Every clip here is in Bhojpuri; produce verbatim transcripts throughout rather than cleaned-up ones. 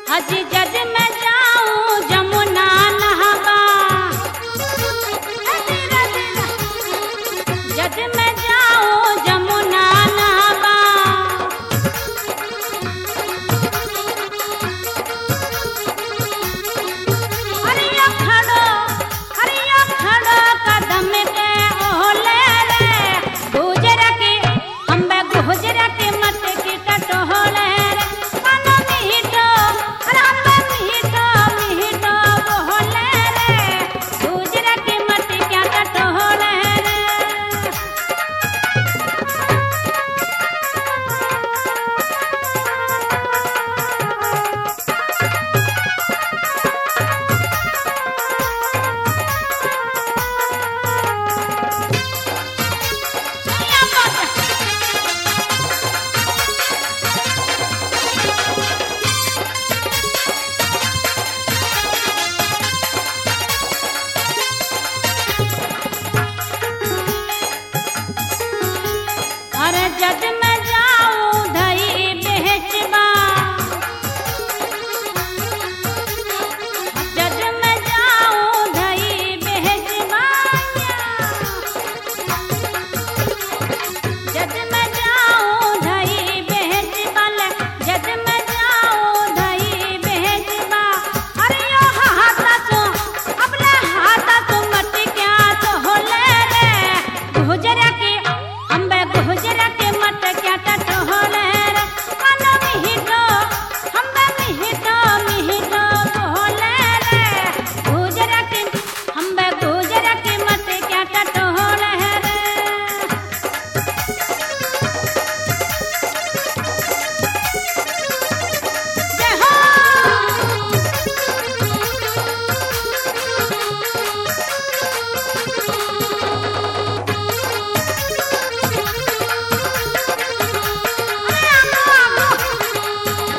हजी जद मैं जाऊं जमुना नहावा, जद मैं जाऊं जमुना नहावा, हरिया खड़ो हरिया खड़ो कदम के ओले रे, गुजरा के अम्बे गुजरा के मत की टटोले रे, कानो मीठो अरे अम्बे मीठो मीठो बोले रे, गुजरा के मत क्या टटोले रे। या बात अरे जद मैं जाऊं धई बेचबा, जद मैं जाऊं धई बेचबा, जद मैं जाऊं धई बेचबा, जद मैं जाऊं धई बेचबा, अरे यो हाथा तो अपने हाथा तो मत क्या तो होले रे, गुजरा के अम्बे गुजरा के मत क्या टटोले रे, कानो मीठो अम्बे मीठो मीठो बोले रे, गुजरा के अम्बे गुजरा के मत क्या टटोले रे। जय हो अरे आमो आमो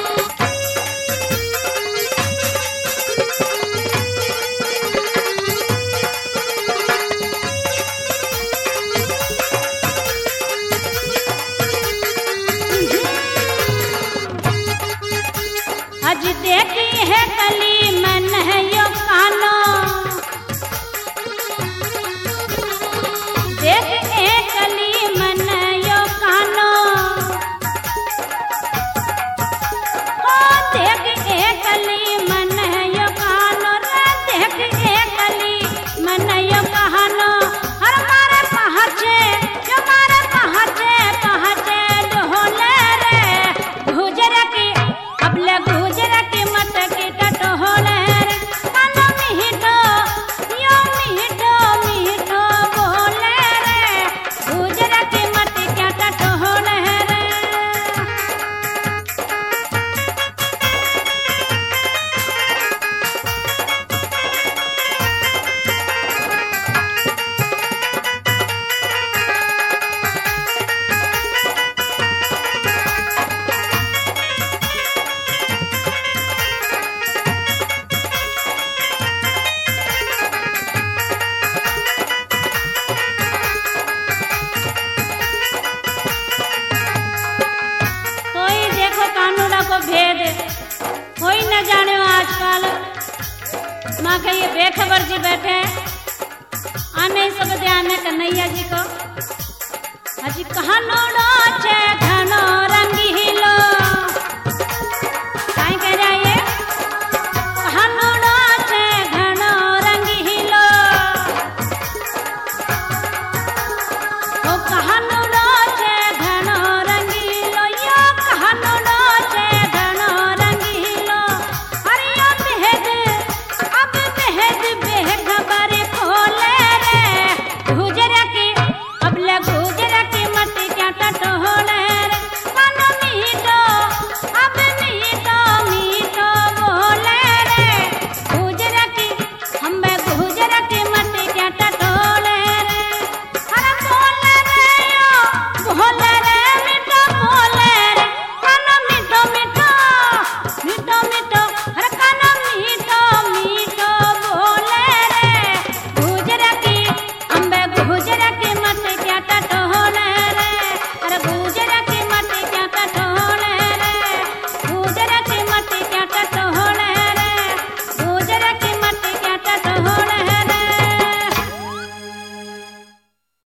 अज देखी है कली मन है यो कानो, देख ए कली मन यो कानो, ओ देख ए कली मन यो कानो रे, देख ए कली मन यो कानो, हर मारे पहुँचे जो मारे पहुँचे पहुँचे डोले रे, गुजरा के अबले गुजरा के मत के टटोले रे, कानो मीठो यो मीठो मीठो बोले रे, गुजरा के मत क्या टटोले रे। कोई देखो कानूना को भेद कोई न जाने आजकल, माँ के ये बेखबर जी बैठे आ नहीं सकते आने कन्हैया जी को, हजी कहानोड़ो छे घनो रंगीला।